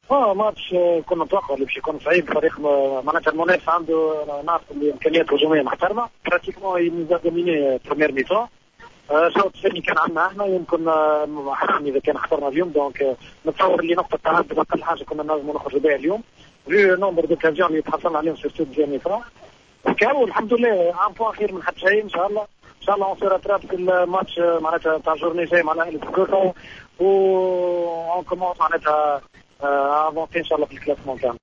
ماتش كنا نتوقع اللي باش يكون صعيب. فريق معناتها المنافس عنده نعرف الامكانيات هجوميه محترمه، براتيكمون يميزا دوميني بروميير ميتون. الشوط الثاني كان عندنا احنا يمكن حرام اذا كان خسرنا اليوم، دونك نتصور اللي نقطه تعادل اقل حاجه كنا نجموا نخرجوا بها اليوم في نومبر دوكازيون اللي تحصلنا عليهم سيرتو ديال ميتون. كاو الحمد لله عام بوان خير من حتى شيء ان شاء الله. ان شاء الله نصير اتراب في الماتش معناتها تاع جورني جاي مع الاهلي بكوطه، و اون كومونس معناتها افونتي ان شاء الله في الكلاسمون تاعنا.